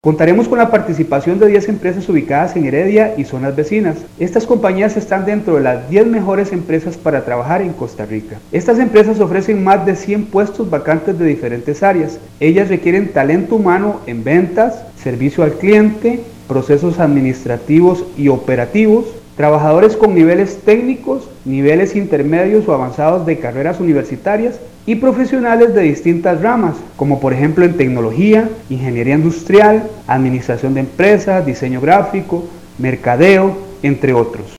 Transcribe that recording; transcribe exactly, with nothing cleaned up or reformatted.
Contaremos con la participación de diez empresas ubicadas en Heredia y zonas vecinas. Estas compañías están dentro de las diez mejores empresas para trabajar en Costa Rica. Estas empresas ofrecen más de cien puestos vacantes de diferentes áreas. Ellas requieren talento humano en ventas, servicio al cliente, procesos administrativos y operativos, trabajadores con niveles técnicos, niveles intermedios o avanzados de carreras universitarias y profesionales de distintas ramas, como por ejemplo en tecnología, ingeniería industrial, administración de empresas, diseño gráfico, mercadeo, entre otros.